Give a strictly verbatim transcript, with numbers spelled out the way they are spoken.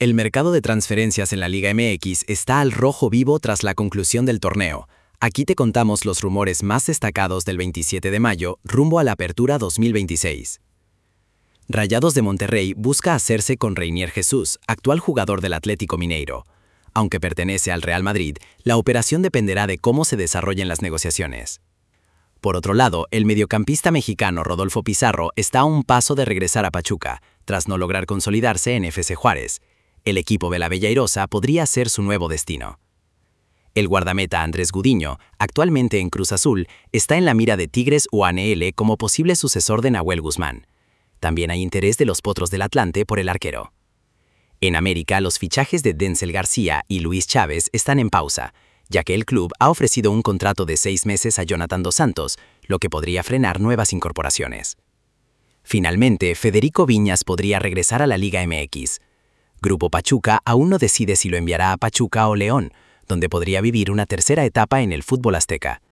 El mercado de transferencias en la Liga M X está al rojo vivo tras la conclusión del torneo. Aquí te contamos los rumores más destacados del veintisiete de mayo rumbo a la Apertura dos mil veintiséis. Rayados de Monterrey busca hacerse con Reinier Jesús, actual jugador del Atlético Mineiro. Aunque pertenece al Real Madrid, la operación dependerá de cómo se desarrollen las negociaciones. Por otro lado, el mediocampista mexicano Rodolfo Pizarro está a un paso de regresar a Pachuca, tras no lograr consolidarse en F C Juárez. El equipo Velabella podría ser su nuevo destino. El guardameta Andrés Gudiño, actualmente en Cruz Azul, está en la mira de Tigres U A N L como posible sucesor de Nahuel Guzmán. También hay interés de los Potros del Atlante por el arquero. En América, los fichajes de Denzel García y Luis Chávez están en pausa, ya que el club ha ofrecido un contrato de seis meses a Jonathan Dos Santos, lo que podría frenar nuevas incorporaciones. Finalmente, Federico Viñas podría regresar a la Liga M X. Grupo Pachuca aún no decide si lo enviará a Pachuca o León, donde podría vivir una tercera etapa en el fútbol azteca.